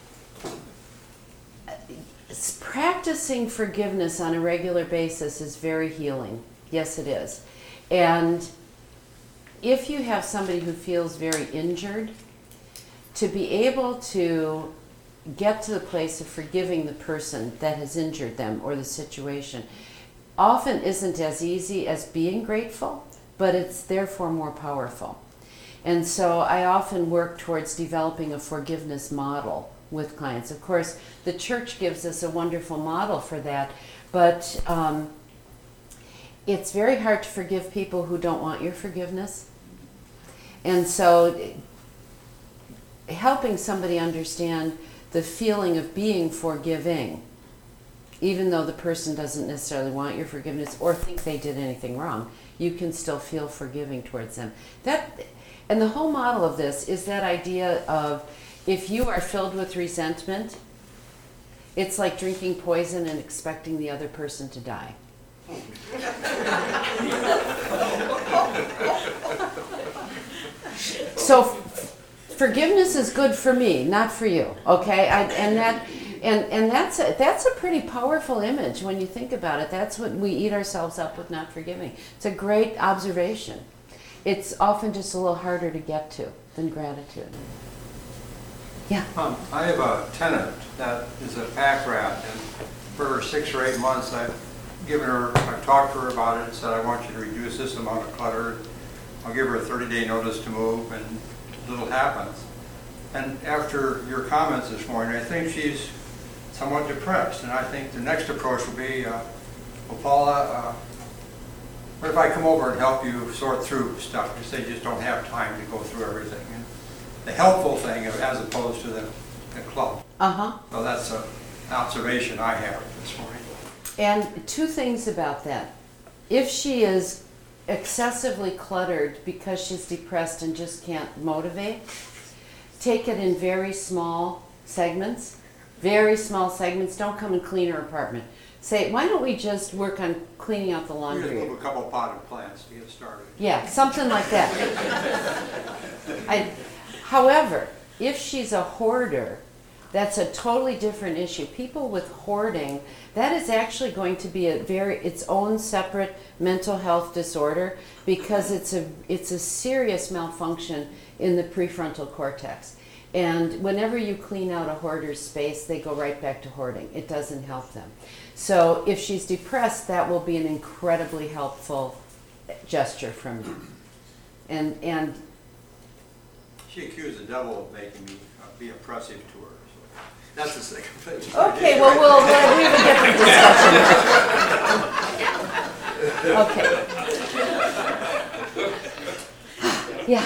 Practicing forgiveness on a regular basis is very healing. Yes, it is. And if you have somebody who feels very injured, to be able to get to the place of forgiving the person that has injured them or the situation often isn't as easy as being grateful, but it's therefore more powerful. And so I often work towards developing a forgiveness model with clients. Of course, the church gives us a wonderful model for that, but it's very hard to forgive people who don't want your forgiveness. And so helping somebody understand the feeling of being forgiving, even though the person doesn't necessarily want your forgiveness or think they did anything wrong, you can still feel forgiving towards them. And the whole model of this is that idea of, if you are filled with resentment, it's like drinking poison and expecting the other person to die. So forgiveness is good for me, not for you. Okay, and that's a pretty powerful image when you think about it. That's what we eat ourselves up with not forgiving. It's a great observation. It's often just a little harder to get to than gratitude. Yeah. I have a tenant that is a pack rat, and for 6 or 8 months I've talked to her about it and said, I want you to reduce this amount of clutter. I'll give her a 30-day notice to move, and little happens. And after your comments this morning, I think she's somewhat depressed, and I think the next approach will be, well, Paula, what if I come over and help you sort through stuff? Because they just don't have time to go through everything. And the helpful thing as opposed to the club. Uh-huh. So that's an observation I have this morning. And 2 things about that. If she is excessively cluttered because she's depressed and just can't motivate, take it in very small segments. Very small segments. Don't come and clean her apartment. Say, why don't we just work on cleaning out the We laundry? just move a couple potted plants to get started. Yeah, something like that. However, if she's a hoarder, that's a totally different issue. People with hoarding, that is actually going to be its own separate mental health disorder, because it's a serious malfunction in the prefrontal cortex. And whenever you clean out a hoarder's space, they go right back to hoarding. It doesn't help them. So if she's depressed, that will be an incredibly helpful gesture from you. And She accused the devil of making me be oppressive to her. So that's the second thing. okay, well, we have a different discussion. Okay. Yeah.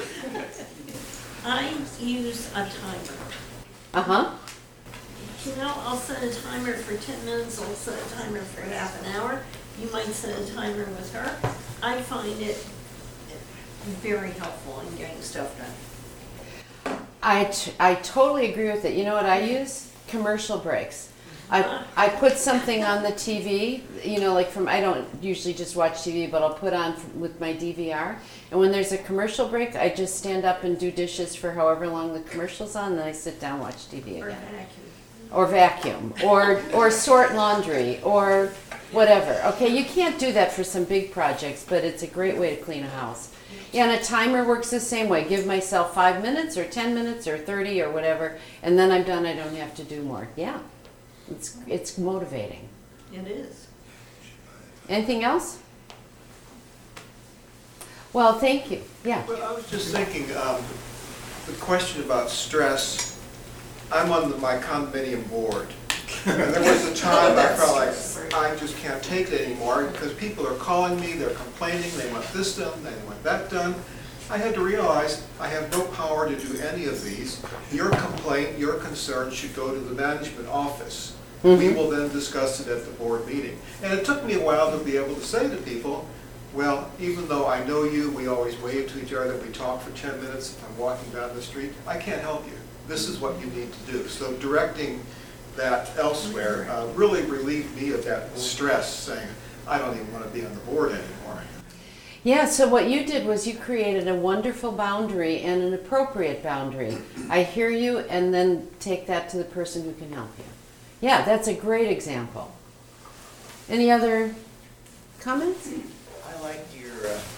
I use a timer. Uh-huh. You know, I'll set a timer for 10 minutes, I'll set a timer for half an hour. You might set a timer with her. I find it very helpful in getting stuff done. I totally agree with it. You know what I use? Commercial breaks. I put something on the TV, like I don't usually just watch TV, but I'll put on with my DVR. And when there's a commercial break, I just stand up and do dishes for however long the commercial's on, and then I sit down and watch TV again. Or vacuum, or sort laundry, or whatever. Okay, you can't do that for some big projects, but it's a great way to clean a house. Yeah, and a timer works the same way. Give myself 5 minutes, or 10 minutes, or 30, or whatever, and then I'm done. I don't have to do more. Yeah, it's motivating. It is. Anything else? Well, thank you. Yeah. Well, I was just thinking, the question about stress, I'm on my condominium board. And there was a time I felt like I just can't take it anymore because people are calling me, they're complaining, they want this done, they want that done. I had to realize I have no power to do any of these. Your complaint, your concern should go to the management office. We will then discuss it at the board meeting. And it took me a while to be able to say to people, well, even though I know you, we always wave to each other, we talk for 10 minutes if I'm walking down the street, I can't help you. This is what you need to do. So directing that elsewhere really relieved me of that stress, saying, I don't even want to be on the board anymore. Yeah, so what you did was you created a wonderful boundary and an appropriate boundary. I hear you, and then take that to the person who can help you. Yeah, that's a great example. Any other comments? I like your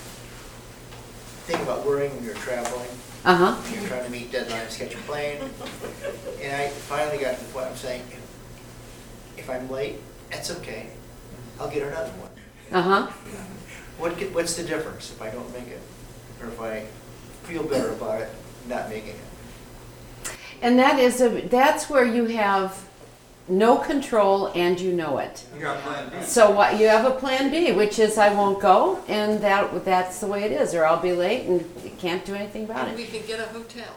thing about worrying when you're traveling. Uh-huh. You're trying to meet deadlines, catch a plane. And I finally got to the point I'm saying, if I'm late, that's okay. I'll get another one. Uh-huh. What's the difference if I don't make it? Or if I feel better about it, not making it? And that's where you have no control and you know it. You got plan B. So what you have a plan B, which is I won't go, and that's the way it is, or I'll be late and you can't do anything about it. We can get a hotel.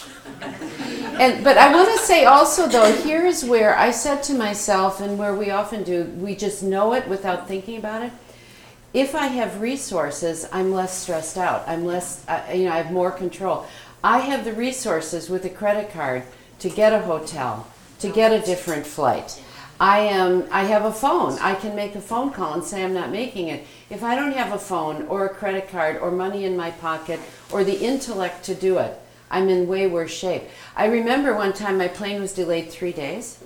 But I want to say also though, here's where I said to myself, and where we often do, we just know it without thinking about it. If I have resources, I'm less stressed out. I'm less, I have more control. I have the resources with a credit card to get a hotel, to get a different flight. I have a phone. I can make a phone call and say I'm not making it. If I don't have a phone or a credit card or money in my pocket or the intellect to do it, I'm in way worse shape. I remember one time my plane was delayed 3 days.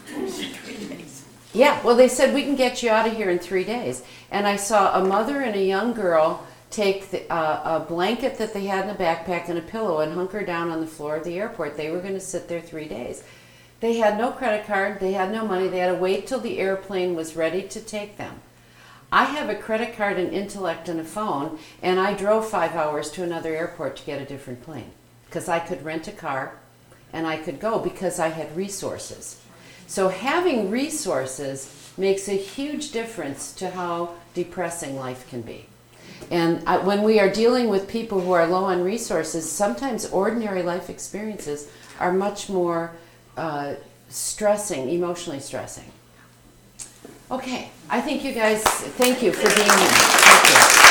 Yeah, well, they said we can get you out of here in 3 days. And I saw a mother and a young girl take a blanket that they had in a backpack and a pillow and hunker down on the floor of the airport. They were going to sit there 3 days. They had no credit card, they had no money, they had to wait till the airplane was ready to take them. I have a credit card, an intellect, and a phone, and I drove 5 hours to another airport to get a different plane. Because I could rent a car, and I could go because I had resources. So having resources makes a huge difference to how depressing life can be. And when we are dealing with people who are low on resources, sometimes ordinary life experiences are much more stressing, emotionally stressing. Okay, I think you guys, thank you for being here. Thank you.